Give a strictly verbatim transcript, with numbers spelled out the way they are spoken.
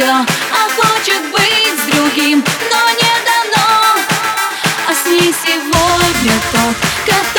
ее, а хочет быть с другим, но не дано. А с ней сегодня тот, который